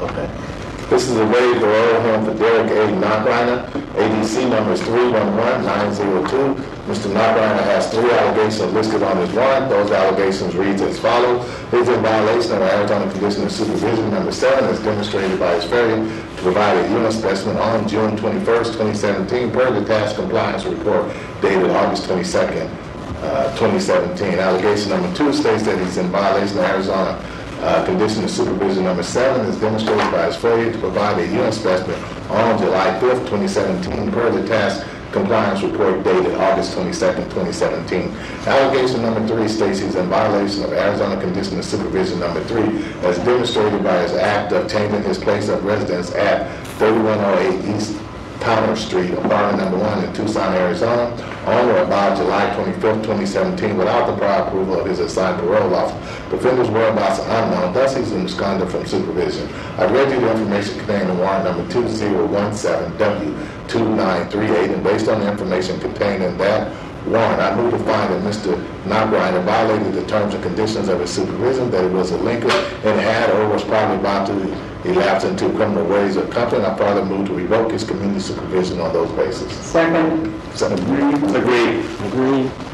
Okay. This is a waiver parole home for Derek A. Knockriner. ADC number is 311902. Mr. Knockriner has 3 allegations listed on his warrant. Those allegations read as follows. He's in violation of Arizona Condition of Supervision number 7 as demonstrated by his failure to provide a urine specimen on June 21st, 2017 per the task compliance report dated August 22nd, 2017. Allegation number 2 states that he's in violation of Arizona Condition of Supervision number 7 is demonstrated by his failure to provide a urine specimen on July 5th, 2017 per the task compliance report dated August 22nd, 2017. Allegation number 3 states he's in violation of Arizona Condition of Supervision number 3 as demonstrated by his act of changing his place of residence at 3108 East Powder Street, apartment number 1 in Tucson, Arizona, on or about July 25th, 2017, without the prior approval of his assigned parole officer. The offender's whereabouts are unknown, thus he's in misconduct from supervision. I've read you the information contained in warrant number 2017W2938, and based on the information contained in that warrant, I move to find that Mr. Knockriner violated the terms and conditions of his supervision, that he was a linker and had or was probably about to elapse into criminal ways of company. I further move to revoke his community supervision on those bases. Second. Agreed. Agreed.